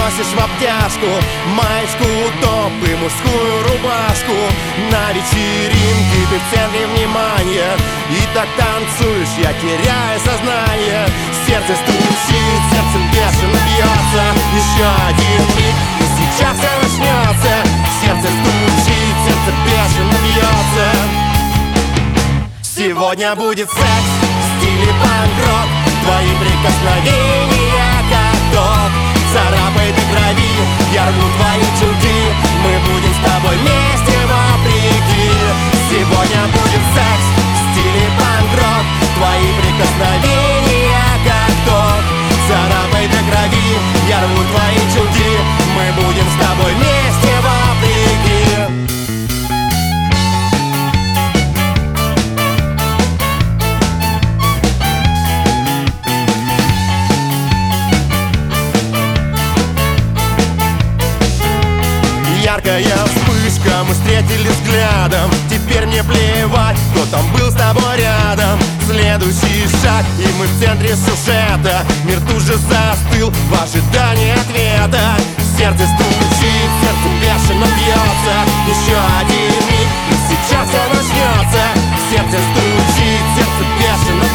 носишь в обтяжку маечку, топ и мужскую рубашку. На вечеринке ты в центре внимания, и так танцуешь, я теряю сознание. Сердце стучит, сердце бешено бьется. Еще один миг, и сейчас все начнется. Сердце стучит, сердце бешено бьется. Сегодня будет секс в стиле панк-рок. Твои прикосновения как ток. Царапай до крови, я рву твои чулки. Мы будем с тобой вместе вопреки. Сегодня будет секс в стиле панк-рок. Твои прикосновения как ток. Царапай до крови, я рву твои чулки. Мы будем с тобой вместе вопреки. Яркая вспышка, мы встретились взглядом. Теперь мне плевать, кто там был с тобой рядом. Следующий шаг, и мы в центре сюжета. Мир тут же застыл в ожидании ответа. Сердце стучит, сердце бешено бьется. Еще один миг, и сейчас все начнется. Сердце стучит, сердце бешено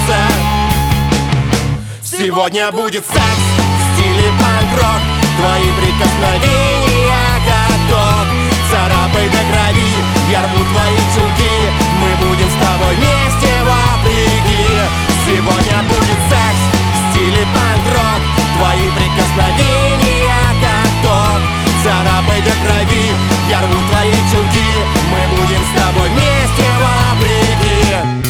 бьется. Сегодня будет секс в стиле панк-рок. Твои прикосновения как ток. Царапай до крови, я рву твои чулки. Мы будем с тобой вместе вопреки. Сегодня будет секс в стиле панк-рок. Твои прикосновения как ток. Царапай до крови, я рву твои чулки. Мы будем с тобой вместе вопреки.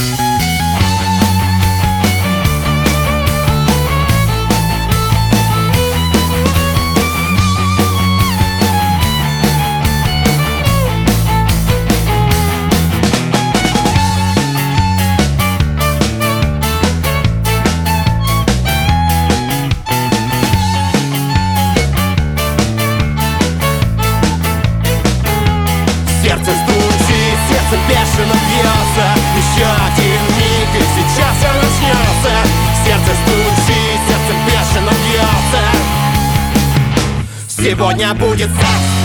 Сердце стучит, сердце бешено бьется. Еще один миг, и сейчас все начнется. Сердце стучит, сердце бешено бьется. Сегодня будет секс